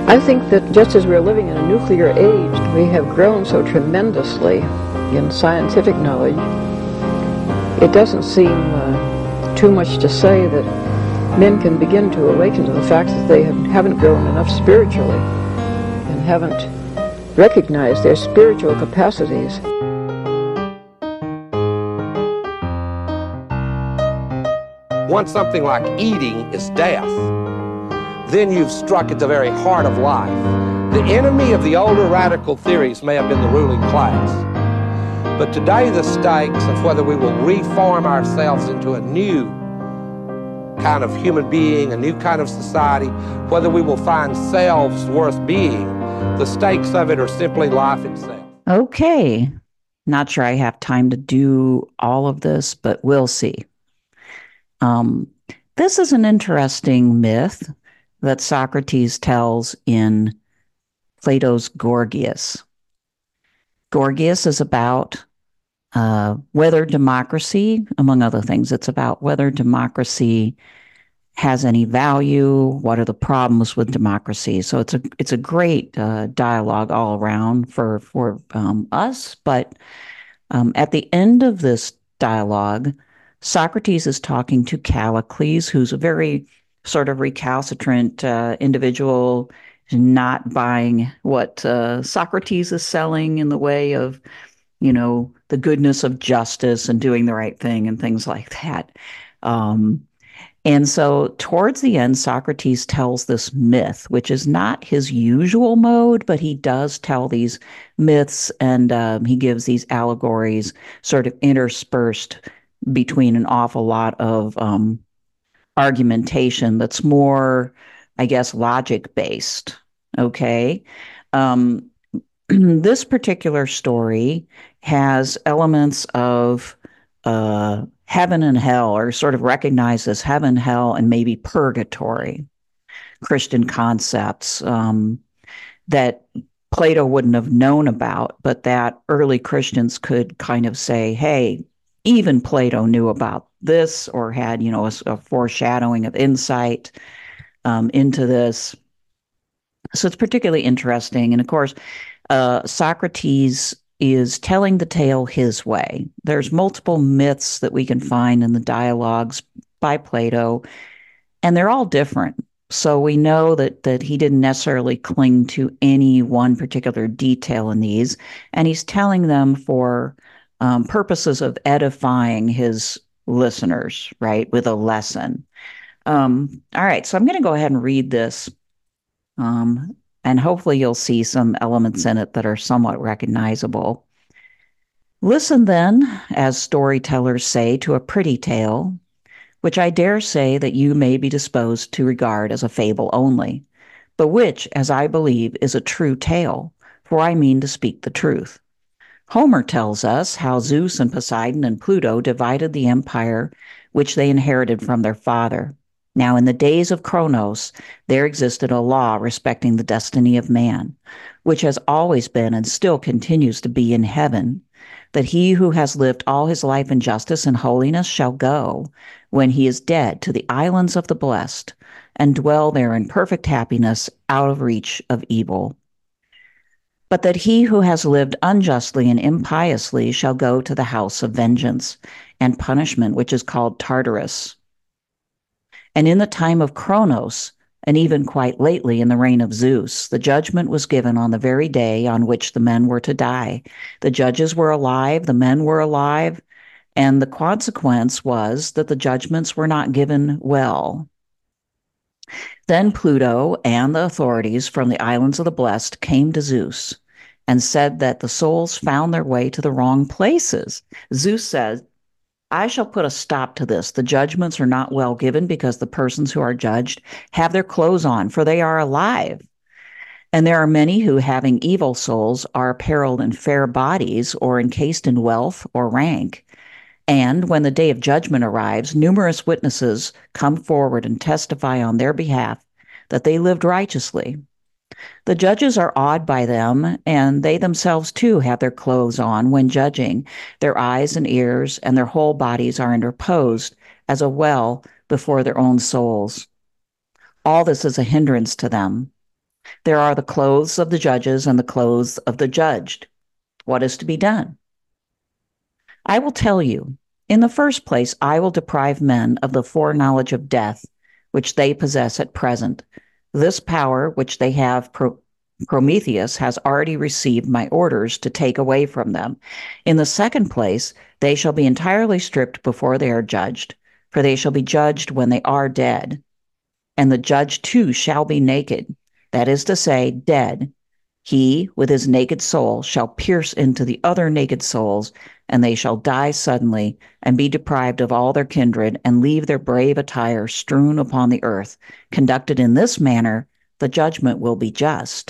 I think that just as we're living in a nuclear age, we have grown so tremendously in scientific knowledge. It doesn't seem too much to say that men can begin to awaken to the fact that they haven't grown enough spiritually and haven't recognized their spiritual capacities. Once something like eating is death, then you've struck at the very heart of life. The enemy of the older radical theories may have been the ruling class, but today the stakes of whether we will reform ourselves into a new kind of human being, a new kind of society, whether we will find selves worth being, the stakes of it are simply life itself. Okay. Not sure I have time to do all of this, but we'll see. This is an interesting myth that Socrates tells in Plato's Gorgias. Gorgias is about whether democracy, among other things, it's about whether democracy has any value, what are the problems with democracy. So it's a great dialogue all around for us. But at the end of this dialogue, Socrates is talking to Callicles, who's a very sort of recalcitrant individual, not buying what Socrates is selling in the way of, the goodness of justice and doing the right thing and things like that. And so towards the end, Socrates tells this myth, which is not his usual mode, but he does tell these myths and he gives these allegories sort of interspersed between an awful lot of argumentation that's more, I guess, logic-based, okay? This particular story has elements of heaven and hell, or sort of recognized as heaven, hell, and maybe purgatory, Christian concepts that Plato wouldn't have known about, but that early Christians could kind of say, hey, even Plato knew about this, or had, a foreshadowing of insight into this. So it's particularly interesting. And of course, Socrates is telling the tale his way. There's multiple myths that we can find in the dialogues by Plato, and they're all different. So we know that he didn't necessarily cling to any one particular detail in these, and he's telling them for purposes of edifying his listeners, right, with a lesson. All right, so I'm going to go ahead and read this, and hopefully you'll see some elements in it that are somewhat recognizable. Listen then, as storytellers say, to a pretty tale, which I dare say that you may be disposed to regard as a fable only, but which, as I believe, is a true tale, for I mean to speak the truth. Homer tells us how Zeus and Poseidon and Pluto divided the empire which they inherited from their father. Now, in the days of Kronos, there existed a law respecting the destiny of man, which has always been and still continues to be in heaven, that he who has lived all his life in justice and holiness shall go, when he is dead, to the islands of the blessed, and dwell there in perfect happiness out of reach of evil. But that he who has lived unjustly and impiously shall go to the house of vengeance and punishment, which is called Tartarus. And in the time of Kronos, and even quite lately in the reign of Zeus, the judgment was given on the very day on which the men were to die. The judges were alive, the men were alive, and the consequence was that the judgments were not given well. Then Pluto and the authorities from the islands of the blessed came to Zeus and said that the souls found their way to the wrong places. Zeus said, I shall put a stop to this. The judgments are not well given because the persons who are judged have their clothes on, for they are alive. And there are many who, having evil souls, are apparelled in fair bodies or encased in wealth or rank. And when the day of judgment arrives, numerous witnesses come forward and testify on their behalf that they lived righteously. The judges are awed by them, and they themselves too have their clothes on when judging. Their eyes and ears and their whole bodies are interposed as a well before their own souls. All this is a hindrance to them. There are the clothes of the judges and the clothes of the judged. What is to be done? I will tell you, in the first place, I will deprive men of the foreknowledge of death, which they possess at present. This power which they have, Prometheus has already received my orders to take away from them. In the second place, they shall be entirely stripped before they are judged, for they shall be judged when they are dead. And the judge too shall be naked, that is to say, dead. He, with his naked soul, shall pierce into the other naked souls, and they shall die suddenly, and be deprived of all their kindred, and leave their brave attire strewn upon the earth. Conducted in this manner, the judgment will be just.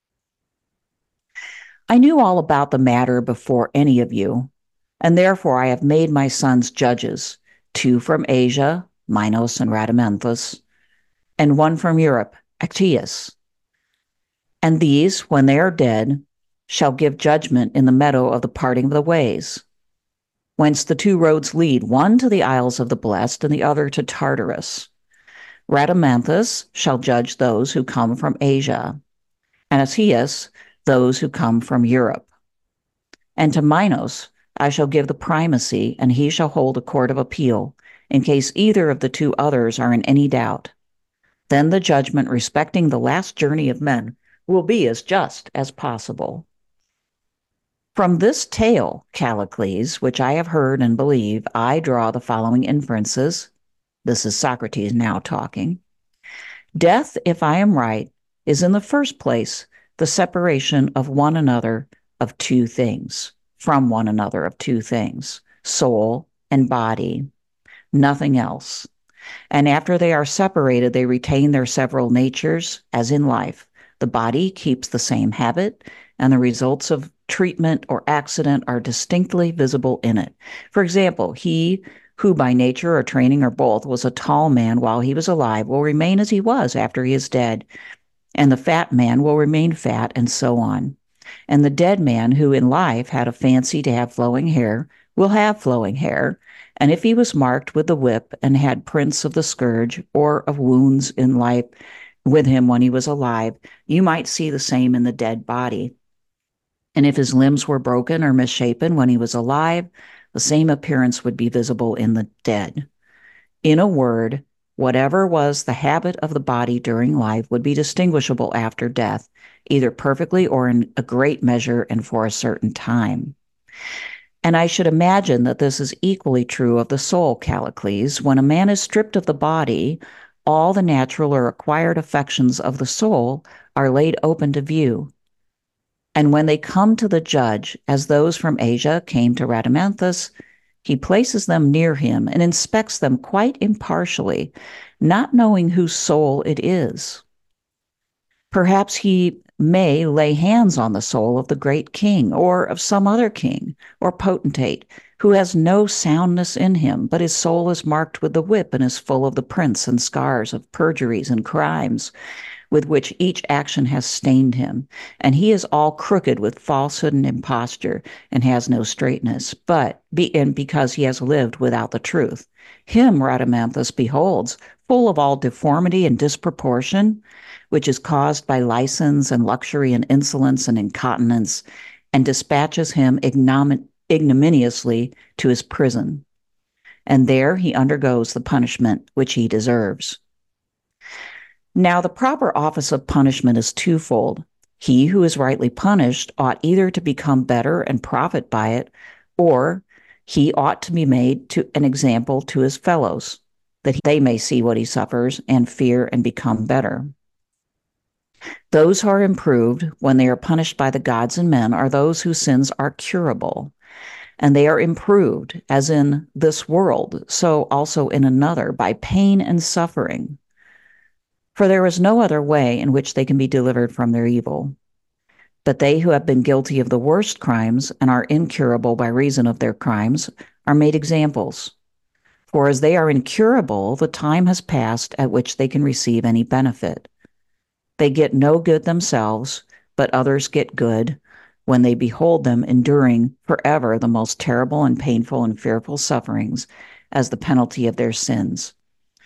I knew all about the matter before any of you, and therefore I have made my sons judges, 2 from Asia, Minos and Rhadamanthus, and 1 from Europe, Actaeus. And these, when they are dead, shall give judgment in the meadow of the parting of the ways, whence the 2 roads lead, one to the Isles of the Blessed and the other to Tartarus. Rhadamanthus shall judge those who come from Asia, and Actaeus those who come from Europe. And to Minos I shall give the primacy, and he shall hold a court of appeal, in case either of the 2 others are in any doubt. Then the judgment respecting the last journey of men will be as just as possible. From this tale, Callicles, which I have heard and believe, I draw the following inferences. This is Socrates now talking. Death, if I am right, is in the first place the separation of one another of 2 things, from one another of 2 things, soul and body, nothing else. And after they are separated, they retain their several natures, as in life. The body keeps the same habit, and the results of treatment or accident are distinctly visible in it. For example, he who by nature or training or both was a tall man while he was alive will remain as he was after he is dead, and the fat man will remain fat, and so on. And the dead man who in life had a fancy to have flowing hair will have flowing hair, and if he was marked with the whip and had prints of the scourge or of wounds in life with him when he was alive, you might see the same in the dead body. And if his limbs were broken or misshapen when he was alive, the same appearance would be visible in the dead. In a word, whatever was the habit of the body during life would be distinguishable after death, either perfectly or in a great measure and for a certain time. And I should imagine that this is equally true of the soul, Callicles. When a man is stripped of the body, all the natural or acquired affections of the soul are laid open to view. And when they come to the judge, as those from Asia came to Rhadamanthus, he places them near him and inspects them quite impartially, not knowing whose soul it is. Perhaps he may lay hands on the soul of the great king or of some other king or potentate who has no soundness in him, but his soul is marked with the whip and is full of the prints and scars of perjuries and crimes with which each action has stained him, and he is all crooked with falsehood and imposture, and has no straightness, and because he has lived without the truth. Him Rhadamanthus beholds, full of all deformity and disproportion, which is caused by license and luxury and insolence and incontinence, and dispatches him ignominiously to his prison. And there he undergoes the punishment which he deserves. Now, the proper office of punishment is twofold. He who is rightly punished ought either to become better and profit by it, or he ought to be made to an example to his fellows, that they may see what he suffers and fear and become better. Those who are improved when they are punished by the gods and men are those whose sins are curable, and they are improved, as in this world, so also in another, by pain and suffering. For there is no other way in which they can be delivered from their evil. But they who have been guilty of the worst crimes and are incurable by reason of their crimes are made examples. For as they are incurable, the time has passed at which they can receive any benefit. They get no good themselves, but others get good when they behold them enduring forever the most terrible and painful and fearful sufferings as the penalty of their sins.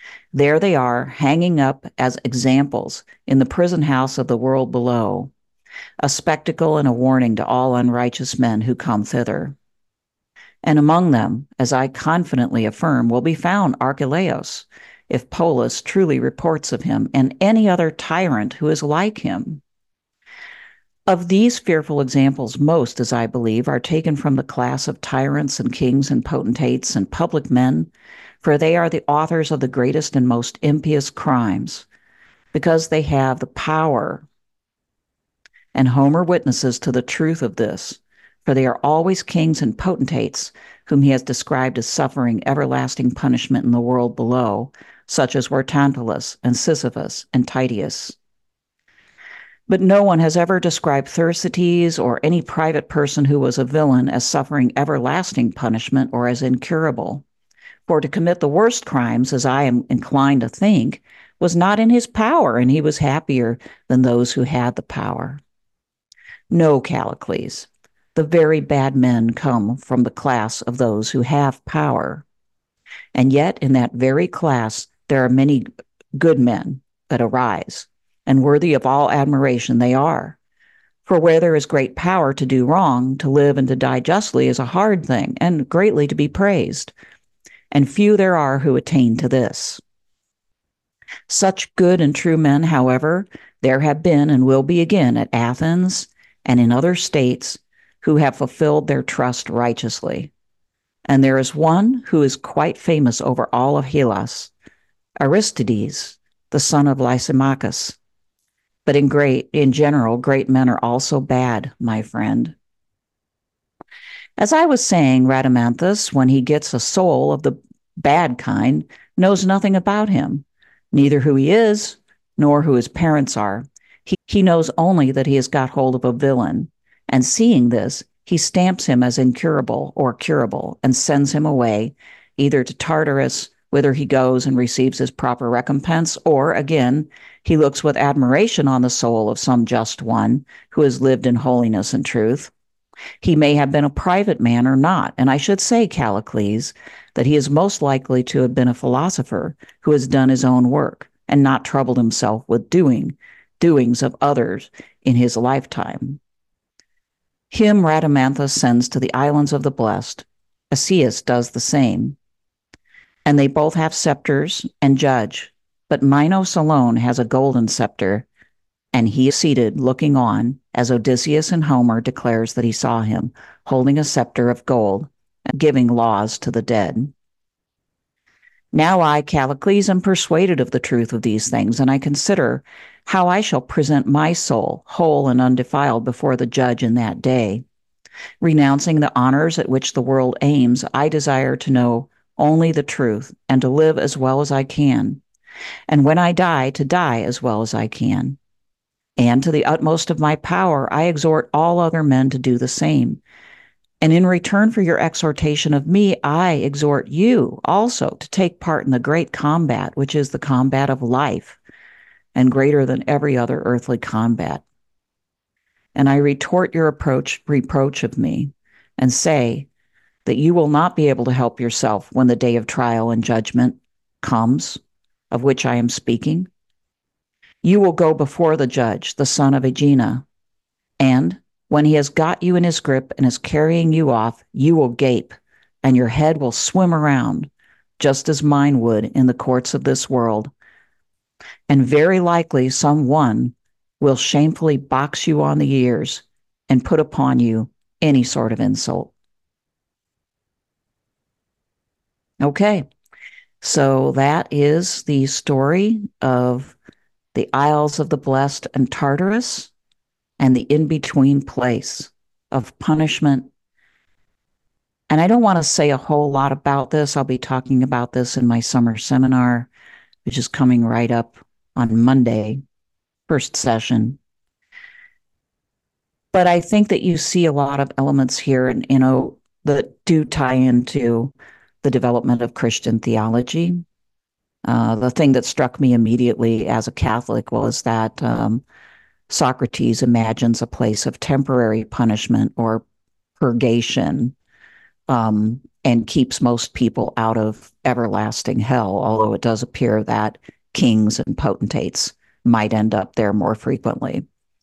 There they are, hanging up as examples in the prison house of the world below, a spectacle and a warning to all unrighteous men who come thither. And among them, as I confidently affirm, will be found Archelaus, if Polus truly reports of him, and any other tyrant who is like him. Of these fearful examples, most, as I believe, are taken from the class of tyrants and kings and potentates and public men, for they are the authors of the greatest and most impious crimes, because they have the power. And Homer witnesses to the truth of this, for they are always kings and potentates, whom he has described as suffering everlasting punishment in the world below, such as were Tantalus and Sisyphus and Titius. But no one has ever described Thersites or any private person who was a villain as suffering everlasting punishment or as incurable. For to commit the worst crimes, as I am inclined to think, was not in his power, and he was happier than those who had the power. No, Callicles, the very bad men come from the class of those who have power. And yet in that very class there are many good men that arise, and worthy of all admiration they are. For where there is great power to do wrong, to live and to die justly is a hard thing, and greatly to be praised. And few there are who attain to this. Such good and true men, however, there have been and will be again at Athens and in other states who have fulfilled their trust righteously. And there is one who is quite famous over all of Hellas, Aristides, the son of Lysimachus. But in general, great men are also bad, my friend. As I was saying, Rhadamanthus, when he gets a soul of the bad kind, knows nothing about him, neither who he is, nor who his parents are. He knows only that he has got hold of a villain, and seeing this, he stamps him as incurable or curable, and sends him away, either to Tartarus, whither he goes and receives his proper recompense, or, again, he looks with admiration on the soul of some just one who has lived in holiness and truth. He may have been a private man or not, and I should say, Callicles, that he is most likely to have been a philosopher who has done his own work and not troubled himself with doings of others in his lifetime. Him Rhadamanthus sends to the islands of the blessed. Asius does the same. And they both have scepters and judge, but Minos alone has a golden scepter, and he is seated looking on as Odysseus in Homer declares that he saw him, holding a scepter of gold and giving laws to the dead. Now I, Callicles, am persuaded of the truth of these things, and I consider how I shall present my soul, whole and undefiled, before the judge in that day. Renouncing the honors at which the world aims, I desire to know only the truth, and to live as well as I can, and when I die, to die as well as I can. And to the utmost of my power, I exhort all other men to do the same. And in return for your exhortation of me, I exhort you also to take part in the great combat, which is the combat of life, and greater than every other earthly combat. And I retort your reproach of me, and say that you will not be able to help yourself when the day of trial and judgment comes, of which I am speaking. You will go before the judge, the son of Aegina, and when he has got you in his grip and is carrying you off, you will gape, and your head will swim around, just as mine would in the courts of this world. And very likely someone will shamefully box you on the ears and put upon you any sort of insult. Okay, so that is the story of the Isles of the Blessed and Tartarus, and the in-between place of punishment. And I don't want to say a whole lot about this. I'll be talking about this in my summer seminar, which is coming right up on Monday, first session. But I think that you see a lot of elements here, and that do tie into the development of Christian theology. The thing that struck me immediately as a Catholic was that Socrates imagines a place of temporary punishment or purgation, and and keeps most people out of everlasting hell, although it does appear that kings and potentates might end up there more frequently.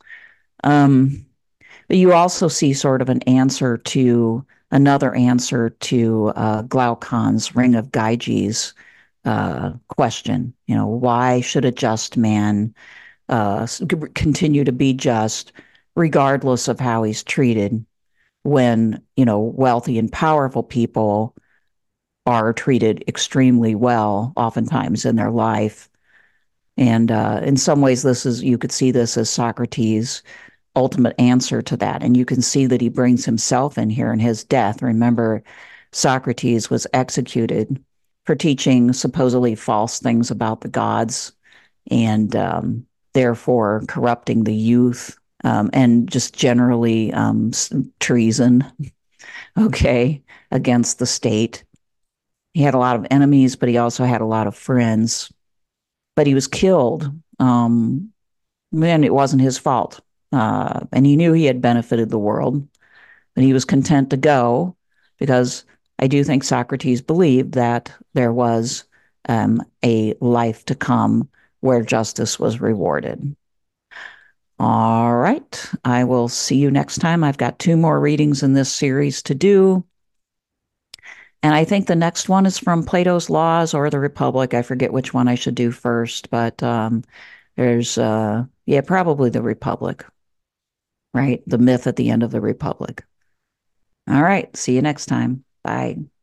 But you also see sort of another answer to Glaucon's Ring of Gyges question. Why should a just man continue to be just regardless of how he's treated when, wealthy and powerful people are treated extremely well, oftentimes in their life. And in some ways, you could see this as Socrates' ultimate answer to that. And you can see that he brings himself in here in his death. Remember, Socrates was executed for teaching supposedly false things about the gods and therefore corrupting the youth and just generally treason, okay, against the state. He had a lot of enemies, but he also had a lot of friends. But he was killed, and it wasn't his fault. And he knew he had benefited the world, but he was content to go because I do think Socrates believed that there was a life to come where justice was rewarded. All right. I will see you next time. I've got 2 more readings in this series to do. And I think the next one is from Plato's Laws or the Republic. I forget which one I should do first, but there's, probably the Republic, right? The myth at the end of the Republic. All right. See you next time. Bye.